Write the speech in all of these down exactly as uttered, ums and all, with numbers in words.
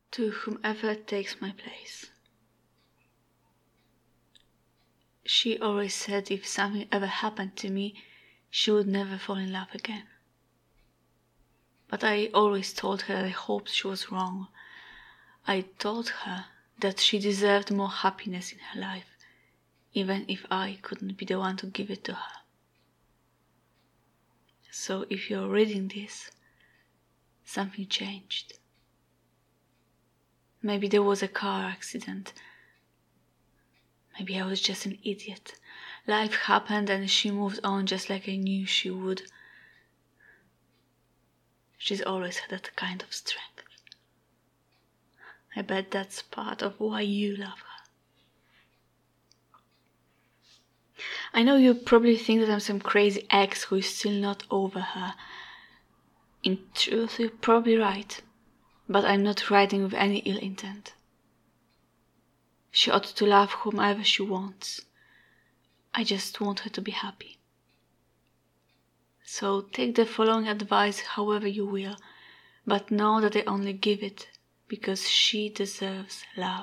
To whomever takes my place. She always said if something ever happened to me, she would never fall in love again. But I always told her I hoped she was wrong. I told her that she deserved more happiness in her life, even if I couldn't be the one to give it to her. So if you're reading this, something changed. Maybe there was a car accident. Maybe I was just an idiot. Life happened and she moved on just like I knew she would. She's always had that kind of strength. I bet that's part of why you love her. I know you probably think that I'm some crazy ex who is still not over her. In truth, you're probably right. But I'm not writing with any ill intent. She ought to love whomever she wants. I just want her to be happy. So take the following advice however you will, but know that I only give it because she deserves love.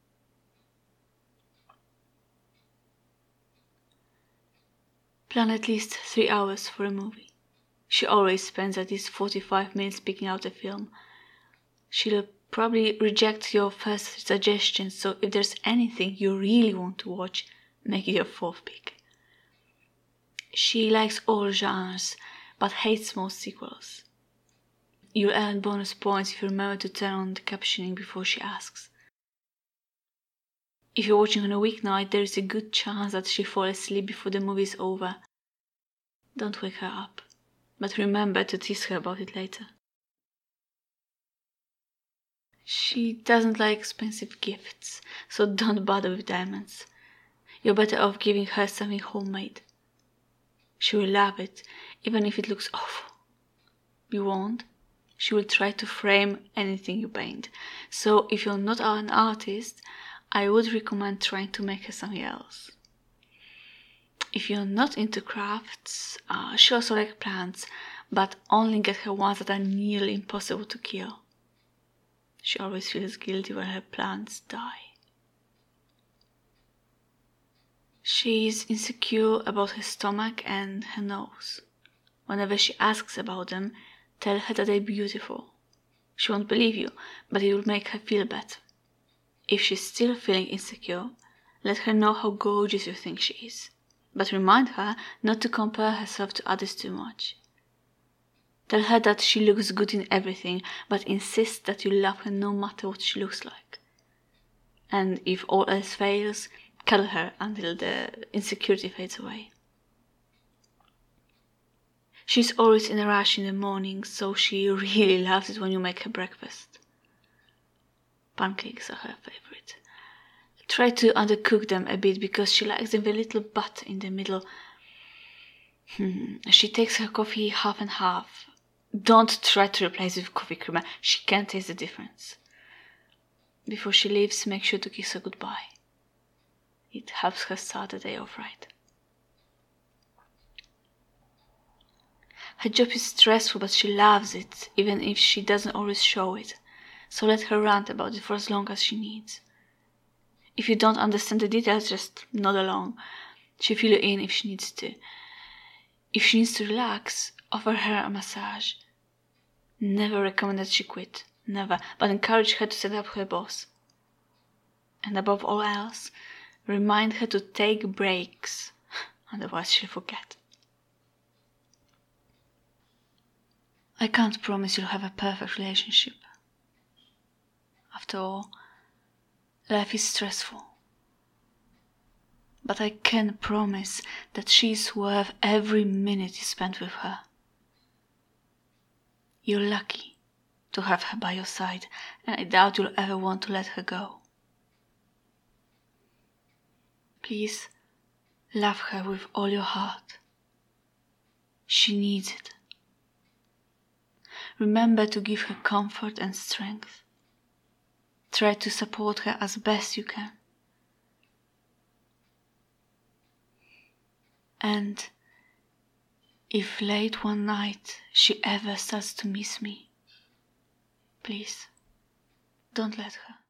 Plan at least three hours for a movie. She always spends at least forty-five minutes picking out a film. She'll probably reject your first suggestion, so if there's anything you really want to watch, make it your fourth pick. She likes all genres, but hates most sequels. You'll earn bonus points if you remember to turn on the captioning before she asks. If you're watching on a weeknight, there is a good chance that she'll fall asleep before the movie is over. Don't wake her up, but remember to tease her about it later. She doesn't like expensive gifts, so don't bother with diamonds. You're better off giving her something homemade. She will love it, even if it looks awful. You won't. She will try to frame anything you paint. So if you're not an artist, I would recommend trying to make her something else. If you're not into crafts, uh, she also likes plants, but only get her ones that are nearly impossible to kill. She always feels guilty when her plants die. She is insecure about her stomach and her nose. Whenever she asks about them, tell her that they're beautiful. She won't believe you, but it will make her feel better. If she's still feeling insecure, let her know how gorgeous you think she is. But remind her not to compare herself to others too much. Tell her that she looks good in everything, but insist that you love her no matter what she looks like. And if all else fails, cuddle her until the insecurity fades away. She's always in a rush in the morning, so she really loves it when you make her breakfast. Pancakes are her favorite. Try to undercook them a bit because she likes them with a little butter in the middle. Hmm. She takes her coffee half and half. Don't try to replace it with coffee creamer. She can't taste the difference. Before she leaves, make sure to kiss her goodbye. It helps her start the day off right. Her job is stressful, but she loves it, even if she doesn't always show it. So let her rant about it for as long as she needs. If you don't understand the details, just nod along. She'll fill you in if she needs to. If she needs to relax, offer her a massage. Never recommend that she quit. Never. But encourage her to set up her boss. And above all else, remind her to take breaks. Otherwise she'll forget. I can't promise you'll have a perfect relationship. After all, life is stressful. But I can promise that she's worth every minute you spend with her. You're lucky to have her by your side, and I doubt you'll ever want to let her go. Please, love her with all your heart. She needs it. Remember to give her comfort and strength. Try to support her as best you can. And if late one night she ever starts to miss me, please Don't let her.